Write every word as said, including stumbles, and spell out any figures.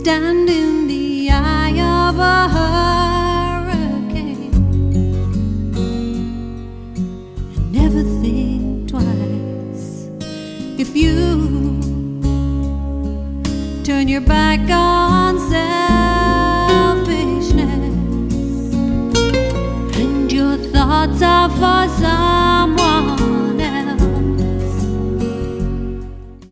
stand in the eye of a hurricane and never think twice. If you turn your back on selfishness and your thoughts are for some